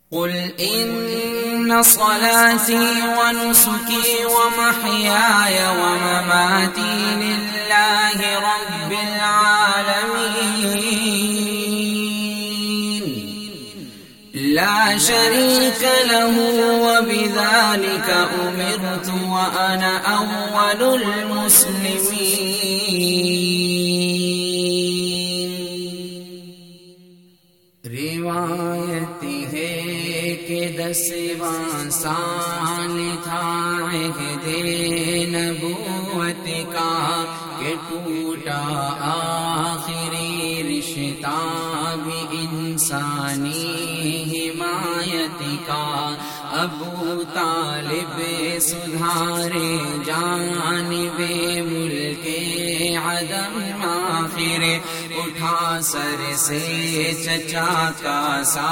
قل إن صلاتي ونسكي ومحياي ومماتي لله رب العالمين لا شريك له وبذلك أمرت وأنا أول المسلمين. روایت ہے کہ 10واں سال تھا عہد نبوت کا کہ ٹوٹا آخری رشتہ بھی انسانی حمایت کا. ابو طالب سدھارے جانب ملک عدم آخر اٹھا سر سے چچا کا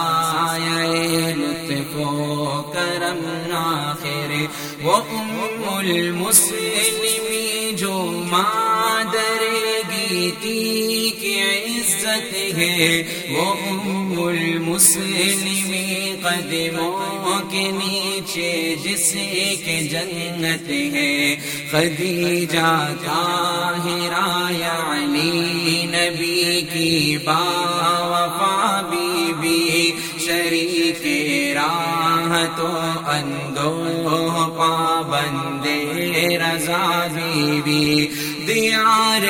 سایہ لطف و کرم آخر. وہ ام المسلمین جو مادر گیتی کی عزت ہے، وہ ام المسلمین قدموں کے نیچے جس کے جنت ہے. خدیجہ طاہرہ یعنی نبی کی باوفا بی بی، شریک راہ تو اندوہ پابند رضا بی بی. دیار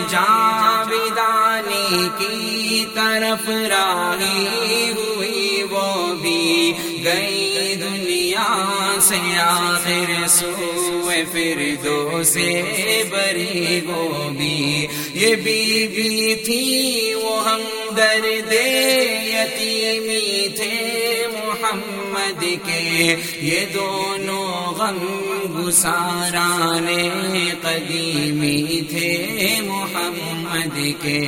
جاویدانی کی طرف راہی ہوئی وہ بھی، گئی دنیا سے آخر سوئے فردوس بری وہ بھی. یہ بی بی تھی وہ ہمدرد یتیمی تھے محمد کے، یہ دونوں غم گساران قدیمی تھے محمد کے.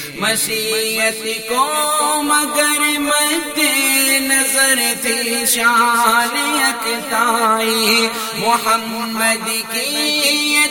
مشیت کو مگر مد نظر تھی شان یکتائی، محمد کی یہ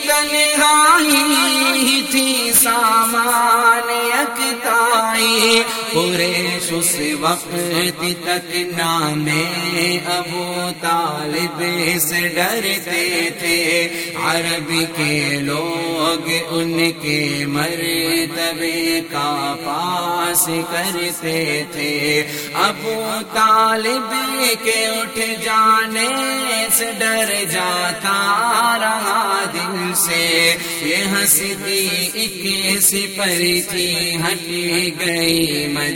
تنہائی تھی سامان یکتائی. قریش اس وقت تک نام ابو طالب سے ڈرتے تھے، عرب کے لوگ ان کے مرتبے کا پاس کرتے تھے. ابو طالب کے اٹھ جانے سے ڈر جاتا رہا دل سے، یہ ہستی ایک سپری تھی ہٹ گئی مد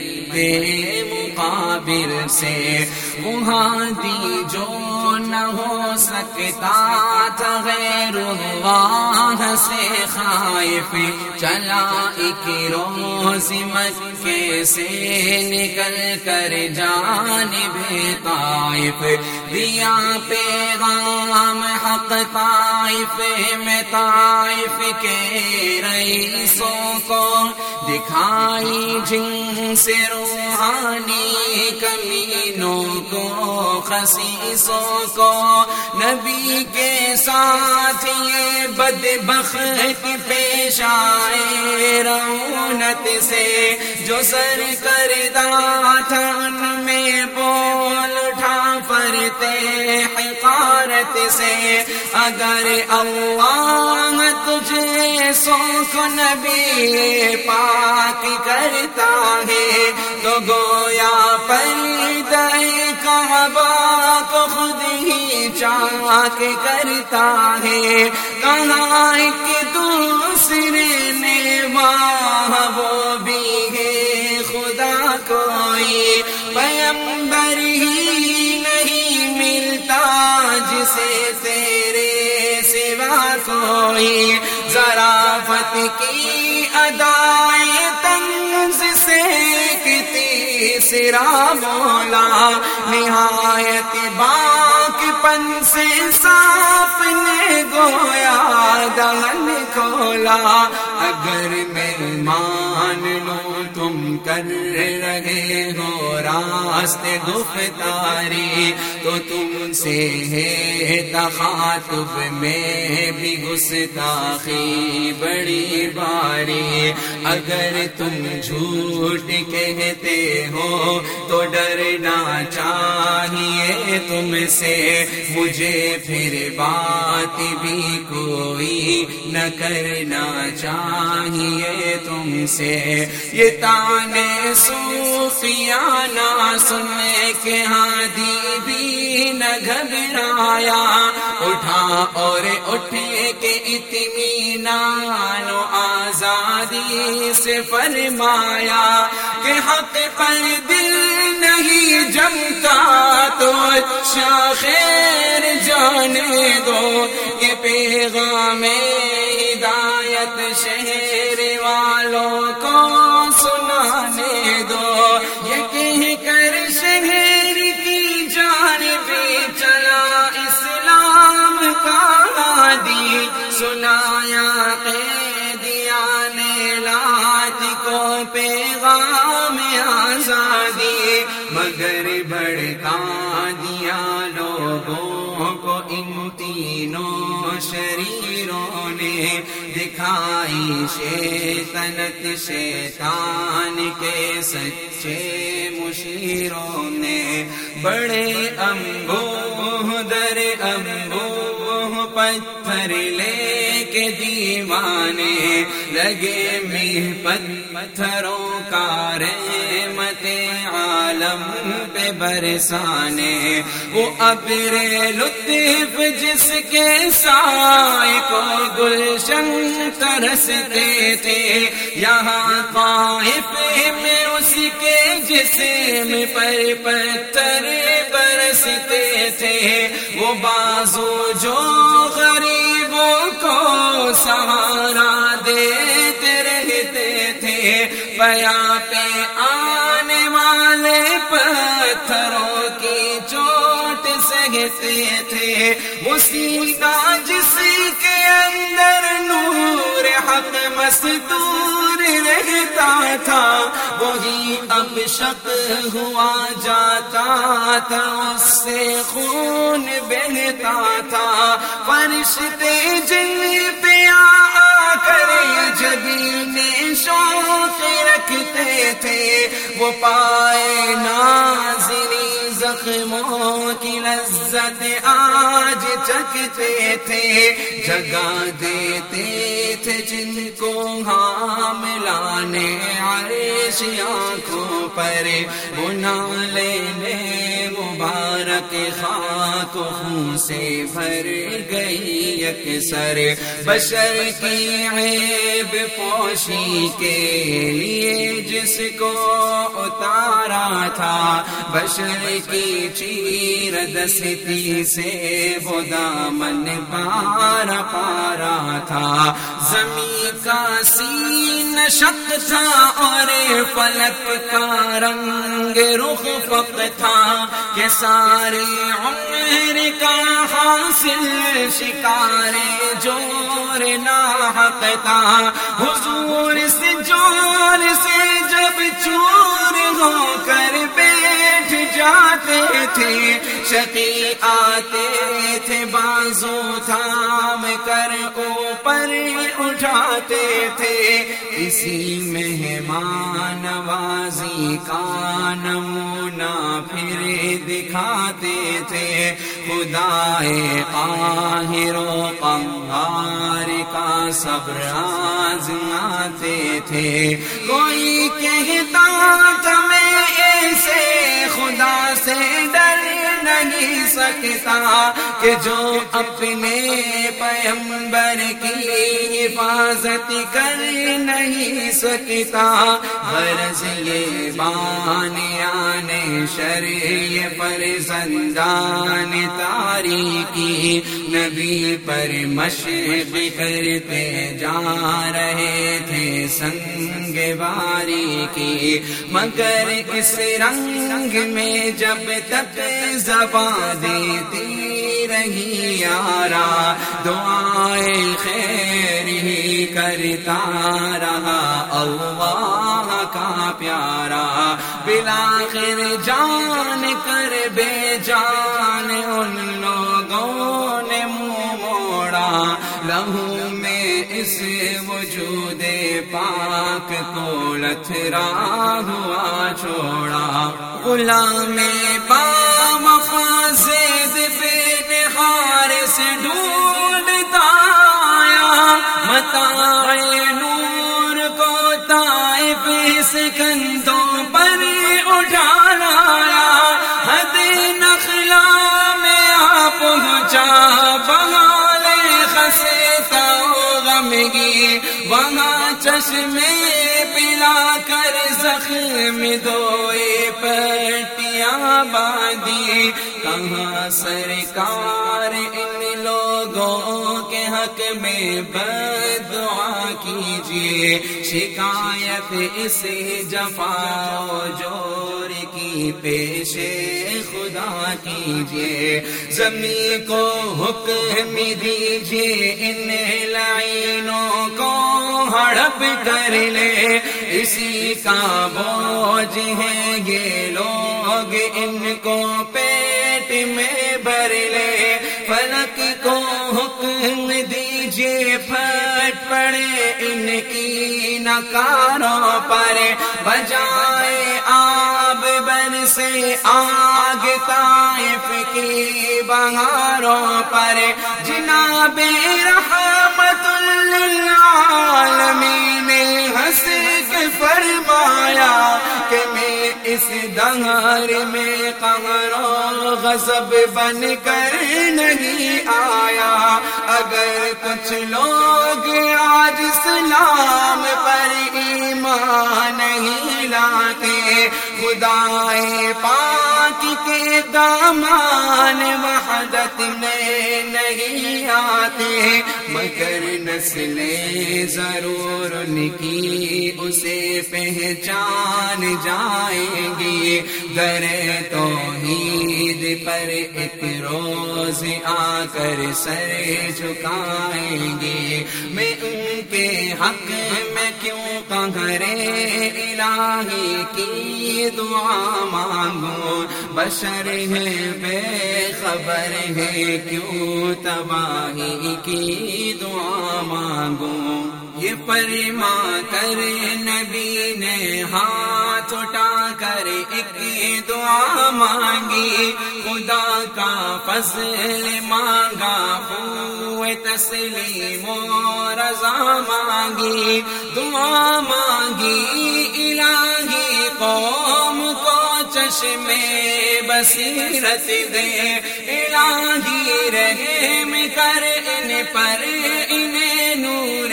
مقابل سے. وہاں دی جو نہ ہو سکتا تھا غیر اللہ سے خائف، چلا ایک روز مکے سے نکل کر جانب طائف. دیا پیغام حق طائف میں، طائف کے رئیسوں کو دکھائی جن سے روحانی کمینوں کو خسیسوں کو. نبی کے ساتھ یہ بدبخت پیش آئے رونت سے، جو سر کردہ تھا ان میں بول اٹھا فرتے حقارت سے. اگر اللہ تجھے سوکھ نبی پاک کرتا ہے تو گویا پردہ کعبہ کو خود ہی چاک کرتا ہے. کہاں ایک دوسرے نے واہ وہ بھی ہے خدا کوئی، پیغمبر ہی نہیں ملتا جسے تیرے سوا کوئی. ظرافت کی ادائے طنز سے تیسرا بولا، نہایت باک پن سے سانپ نے گویا دہن کھولا. اگر میں مان لوں تم کر رہے ہو راستے گفتاری، تو تم سے ہے تخاطب میں بھی گستاخی بڑی باری. اگر تم جھوٹ کہتے ہو تو ڈرنا چاہیے چاہیے تم سے، مجھے پھر بات بھی کوئی نہ کرنا چاہیے تم سے۔ یہ تانے صوفیانہ سن کے ہادی بھی نہ گھبرایا، اٹھا اور اٹھ کے اطمینان و آزادی سے فرمایا کہ حق پر دل نہیں جمتا تو اچھا خیر جانے دو، یہ پیغام ہدایت شہر والوں کو سنانے دو۔ یہ کہہ کر شہر کی جانب چلا اسلام کا ہادی، سنایا قیدیان لات کو پیغام آزادی، مگر بھڑکا دیا لوگوں کو ان تینوں شریروں نے، دکھائی شیطنت شیطان کے سچے مشیروں نے۔ بڑے انبوہ در انبوہ پتھر لے کے دیوانے، لگے میہ پتھروں کا رحمت عالم پہ برسانے۔ وہ ابر لطف جس کے سائے کو گلشن ترستے تھے، یہاں طائف میں اس کے جسم پر پتھر برستے تھے۔ وہ بازو جو غریبوں کو سہارا دیتے رہتے تھے، پیا پہ آنے والے پتھروں کی چوٹ سہتے تھے۔ وہ سینہ جس کے اندر نور حق مستور رہتا تھا، وہی اب شق ہوا جاتا تھا، اس سے خون بہتا تھا۔ فرشتے جن پہ آ کر جبینے شوق رکھتے تھے، وہ پائے ناظری زخموں کی لذت آج چکھتے تھے۔ جگہ دیتے تھے جن کو حاملان عرش آنکھوں پر، وہ نالے مبارک خاک و خون سے بھر گئی یکسر۔ بشر کی عیب پوشی کے لیے جس کو اتارا تھا، بشر کی چیر دستی سے وہ دامن پارا پارا تھا۔ زمین کا سین شق تھا اور فلک کا رنگ رخ فق تھا، کہ سارے عمر کا حاصل شکار جور ناحق تھا۔ حضور سے جور سے جب چور ہو کر بیٹھ جاتے تھے، شقی آتے تھے بازو تھام کر اوپر اٹھاتے تھے۔ اسی مہمان نوازی کا نمونہ پھر دکھاتے تھے، خدائے قاہر و قہار کا صبر آزماتے تھے۔ کوئی کہتا تھا میں ایسے خدا سے ڈر نہیں سکتا، کہ جو اپنے پیغمبر کی حفاظت کر نہیں سکتا۔ غرض یہ بانیان شرع پر زندان تاریکی، نبی پر مشق کرتے جا رہے تھے سنگ باری کی، مگر اس رنگ میں جب تک زبان دیتی رہی یارا، دعائیں خیر ہی کرتا رہا اللہ کا پیارا۔ بالآخر جان کر بے جان ان لوگوں نے منہ موڑا، لہو میں اس وجود پاک کو لتھرا ہوا چھوڑا۔ غلام با وفا متاع نور کو طائف سے کندھوں پر اٹھا لایا، حد نخلا میں آ پہنچا بغال خستا غمگی، وہاں چشمے پلا کر زخم دھوئے پٹیاں باندھی، کہاں سرکار ان لوگوں کے حق میں بددعا کیجیے، شکایت اس جفا و جور کی پیش خدا کیجیے، زمین کو حکم دیجیے ان لعینوں کو ہڑپ کر لے، اسی کا بوجھ ہے یہ لوگ، ان کو پیٹ میں بھر لے، فلک کو حکم دیجیے پھٹ پڑے ان کی نکاروں پر، بجائے آب برسے آگ طائف کی بہاروں پر، جناب رحمت للعالمین نے ہنس کے فرمایا کہ میں اس دہر میں قہر و غضب بن کر نہیں آیا، اگر کچھ لوگ آج اسلام پر ایمان نہیں لاتے، خدائے پاک کے دامان وحدت میں نہیں آتے، مگر نسلیں ضرور ان کی اسے پہچان جائیں گی، در توحید پر ایک روز آ کر سر جھکائیں گے، میں ان کے حق میں کیوں قہر الہی کی دعا مانگوں، بشر ہے بے خبر ہے کیوں تباہی کی دعا مانگوں، یہ فرما کر نبی نے ہاتھ اٹھا کر ایک دعا مانگی، خدا کا فضل مانگا، خوئے تسلیم و رضا مانگی، دعا مانگی الہی قوم کو چشمے بصیرت دے، الہی رحم کر ان پر انہیں نور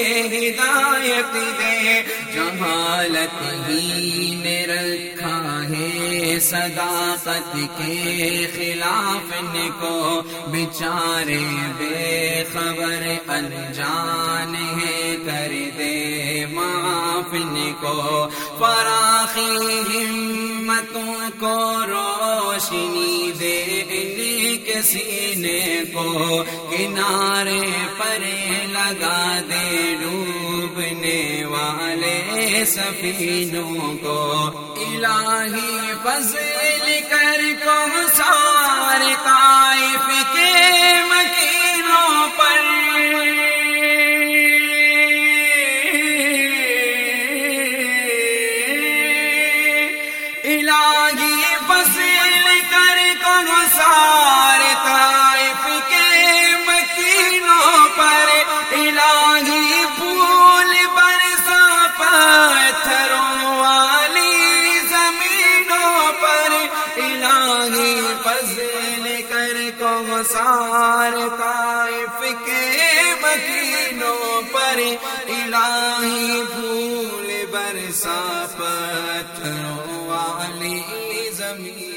ہدایت دے، جہالت ہی نے رکھا ہے صداقت کے خلاف ان کو، بیچارے بے خبر انجان ہے کر دے معاف ان کو، فراخی ہمتوں کو روشنی دے ان کے سینے کو، کنارے پر لگا دے ڈوبنے والے سفینوں کو، الہی فضل کر کو سارے طائف کے مکینوں پر، الہی فضل کر کو سارے طائف کے مکینوں پر، الہی پھول برسا پتھروں والی زمینوں پر، الہی فضل کر کو سارے طائف کے مکینوں پر، الہی پھول برسا پتھروں والی زمین